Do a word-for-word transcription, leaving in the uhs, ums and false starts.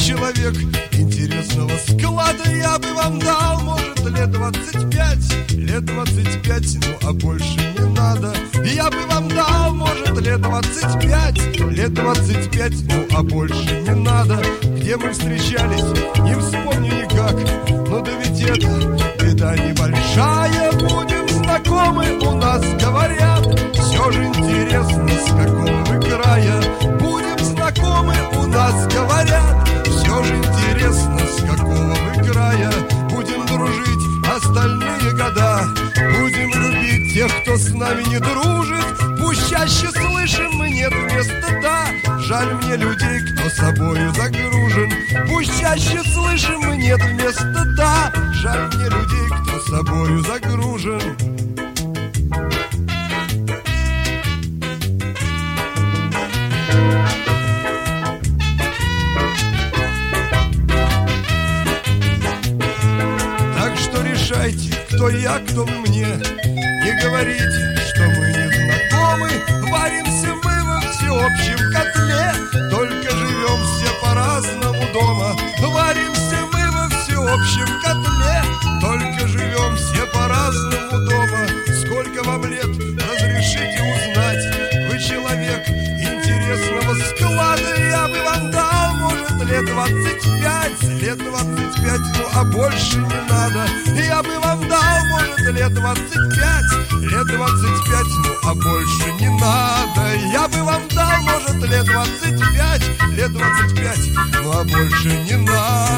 человек интересного склада. Я бы вам дал, может, лет двадцать пять, лет двадцать пять, ну а больше не надо. Я бы вам дал, может, лет двадцать пять, лет двадцать пять, ну а больше не надо. Где мы встречались, не вспомню никак, ну да ведь это беда небольшая. Будем знакомы, у нас говорят, все же интересно, с какого вы края. Будем знакомы, у нас говорят, все же интересно, с какого вы края. Будем дружить остальные года, будем любить тех, кто с нами не дружит. Пусть чаще слышим мы нет вместо да. Жаль мне людей, кто собою загружен. Пусть чаще слышим мы нет вместо да. Жаль мне людей, кто собою загружен. Так что решайте, кто я, кто вы мне. Не говорите, что мы не знакомы. Варимся мы во всеобщем котле, только живем все по-разному дома. Варимся мы во всеобщем котле, только живем все по-разному дома. Сколько вам лет, разрешите узнать? Вы человек интересного склада. Я бы вам дал, может, лет двадцать пять, лет двадцать пять, ну а больше не надо. Я бы вам дал, может, лет двадцать пять, лет двадцать пять, ну а больше не надо. Я бы вам дал, может, лет двадцать пять, лет двадцать пять, ну а больше не надо.